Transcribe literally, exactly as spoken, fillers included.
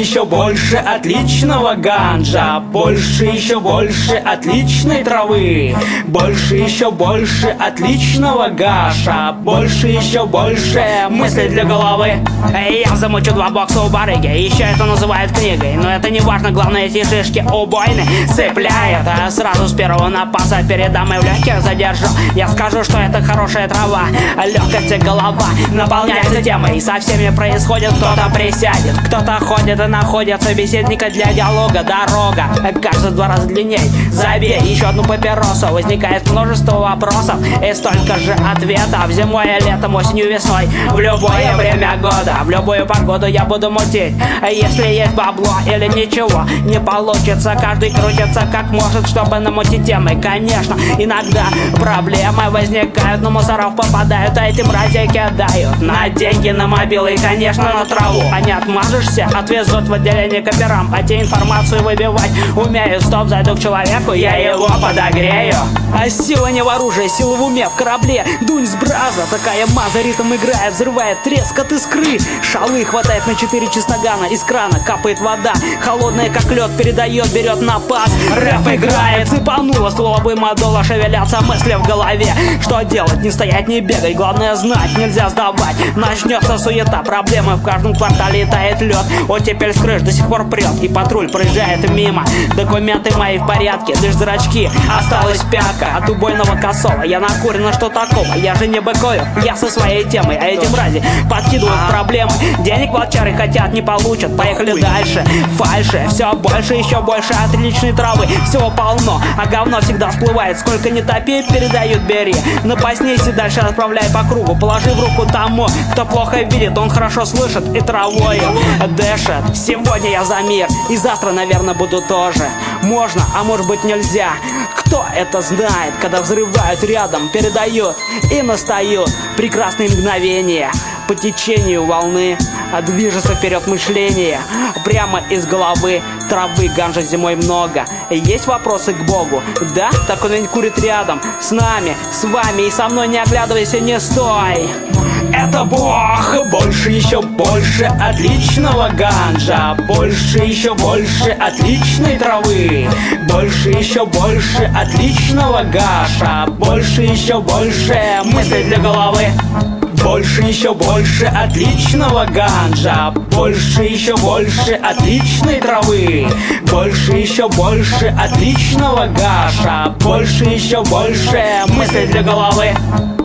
еще больше отличного ганджа, больше еще больше отличной травы, больше еще больше отличного гаша, больше еще больше мыслей для головы. Я замучу два бокса у барыги, еще это называют книгой, но это не важно, главное эти шишки убойны цепляют. А сразу с первого напаса передам и в легких задержу. Я скажу, что это хорошая трава, легкость и голова наполняется темой, и со всеми происходит. Кто-то присядет, кто-то ходит и находит собеседника для диалога. Дорога кажется в два раза длинней. Забей еще одну папиросу. Возникает множество вопросов и столько же ответов. Зимой, летом, осенью, весной, в любое время года, в любую погоду я буду мутить. Если есть бабло или ничего не получится, каждый крутится как может, чтобы намутить темы. Конечно, иногда проблемы возникают, но мусоров попадают, а эти мрази кидают на деньги, на мобилы и, конечно, на траву. А не отмажешься, отвезут в отделение к операм, а те информацию выбивать умеют. Стоп, зайду к человеку, я его подогрею. А сила не в оружии, сила в уме, в корабле. Дунь с браза, такая маза, ритм играет, взрывает треск от искры. Шалы хватает на четыре чесногана, из крана капает вода, холодная как лед, передает, берет на пас. Рэп играет, цепануло ствол обойма дола, шевелятся мысли в голове. Что делать, не стоять, не бегать, главное знать, нельзя сдавать. Начнется суета, проблемы, в каждом квартале тает лед. Оттепель с крыш до сих пор прет, и патруль проезжает мимо. Документы мои в порядке, лишь зрачки, осталась пятка от убойного косого. Я накурена, что такого, я же не быкую, я со своей темой, а эти мрази подкидывают проблемы. Денег волчары хотят, не получат, поехали дальше. Фальши, все больше, еще больше отличной травы. Всего полно, а говно всегда всплывает. Сколько не топи, передают, бери. Напоснись и дальше отправляй по кругу. Положи в руку тому, кто плохо видит, он хорошо слышит и травою дышит. Сегодня я за мир, и завтра, наверное, буду тоже. Можно, а может быть нельзя. Кто это знает, когда взрывают рядом, передают и настают прекрасные мгновения. По течению волны движется вперед мышление. Прямо из головы травы ганжа зимой много. Есть вопросы к Богу? Да? Так он ведь курит рядом с нами, с вами, и со мной не оглядывайся, не стой. Это Бог, больше еще больше отличного ганджа, больше еще больше отличной травы, больше еще больше отличного гаша, больше еще больше мыслей для головы. Больше еще больше отличного ганджа, больше еще больше отличной травы, больше еще больше отличного гаша, больше еще больше мыслей для головы.